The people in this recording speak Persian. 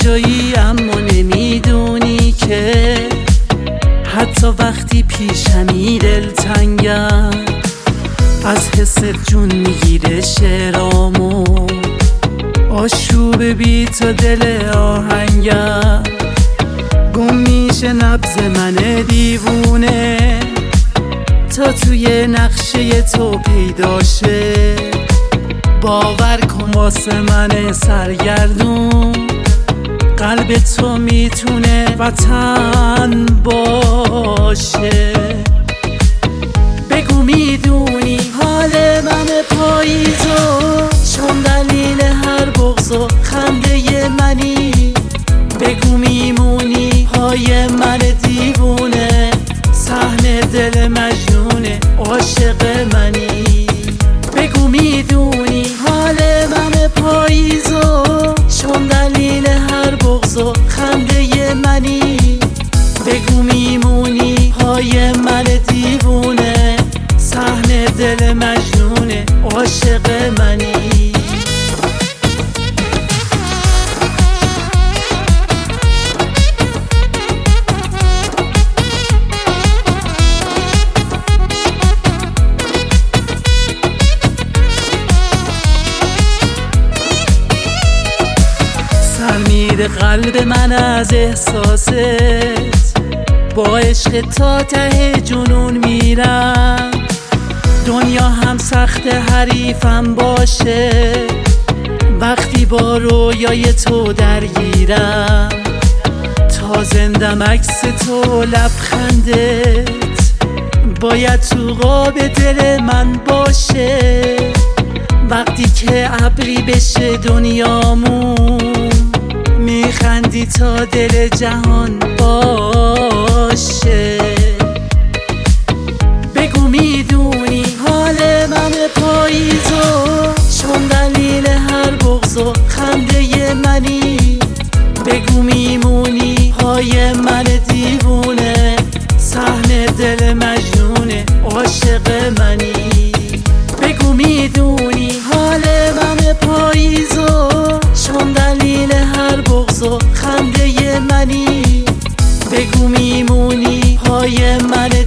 جایی اما نمیدونی که حتی وقتی پیشمی دلتنگم از حست جون میگیره شعرامو، آشوب بی تو دل آهنگم، گم میشه نبض من دیوونه تا توی نقشه تو پیدا شه. باور کن واسه من سرگردون قلب تو میتونه وطن باشه. بگو میدونی حال من پاییزو، چون دلیل هر بغض و خنده منی. بگو میمونی پای من دیوونه، صحن دل مجنون عاشق منی. بگو میدونی حال من پاییزو، چون دلیل هر بغض و خنده منی. بگو میمونی پای من دیوونه، صحن دل مجنون عاشق منی. میره قلب من از احساست، با عشق تا ته جنون میرم. دنیا هم سخت حریفم باشه وقتی با رویای تو درگیرم. تا زندم عکس تو لبخندت باید تو قاب دل من باشه. وقتی که ابری بشه دنیامون میخندی تا دل جهان باشه. بگو میدونی حال من پاییزو، چون دلیل هر بغض و خنده منی. بگو میمونی پای من دیوونه، صحن دل مجنون عاشق منی. بگو میدونی حال من پاییزو، چون دلیل هر بغض و خنده منی. بگو میمونی پای من